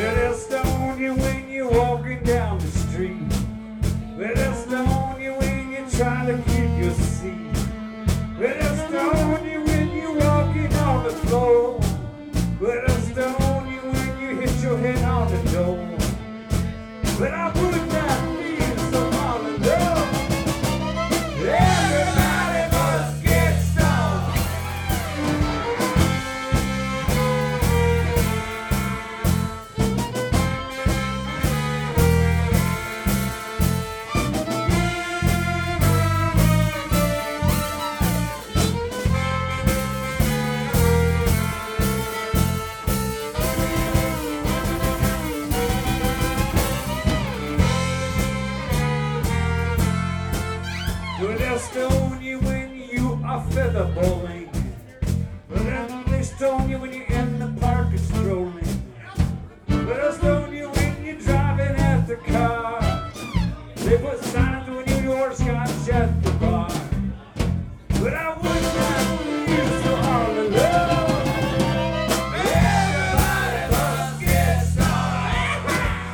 Well, they'll stone you when you're walking down the street. Well, they'll stone you when you're trying to keep your seat. Well, they'll stone you when you're walking on the floor. Well, they'll stone you when you hit your head on the door. But I would not feel so all alone. Everybody must get stoned. Well, they'll stone you when you are feather bowling. Well, then they stone you when you're in the park and strolling. Well, they'll stone you when you're driving at the car. They put signs when you order scotch at the bar. But I would not feel so all alone. Everybody must get stoned.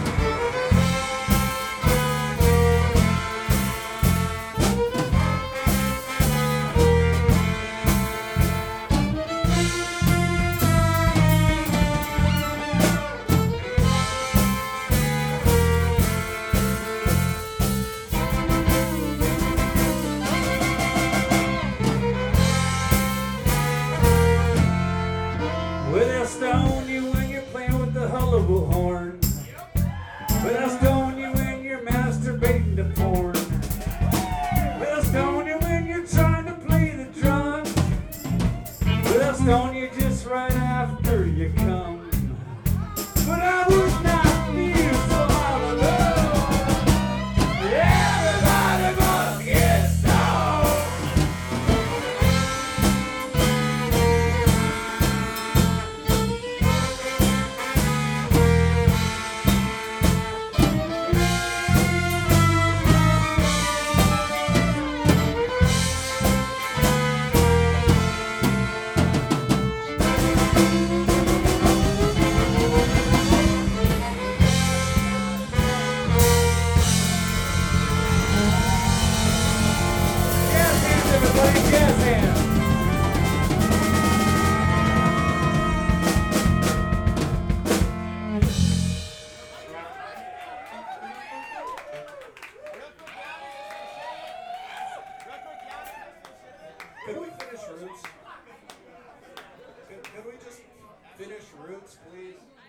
Well, they'll stone you when you're playing with the hullabaloo horn. Well, they'll stone you when you're masturbating to porn. Well, they'll stone you when you're trying to play the drums. Well, they'll stone you just right after you come. But I would not feel so all alone. Everybody must get stoned. Jazz hands, everybody, jazz hands. Could we finish Roots? Could we just finish Roots, please?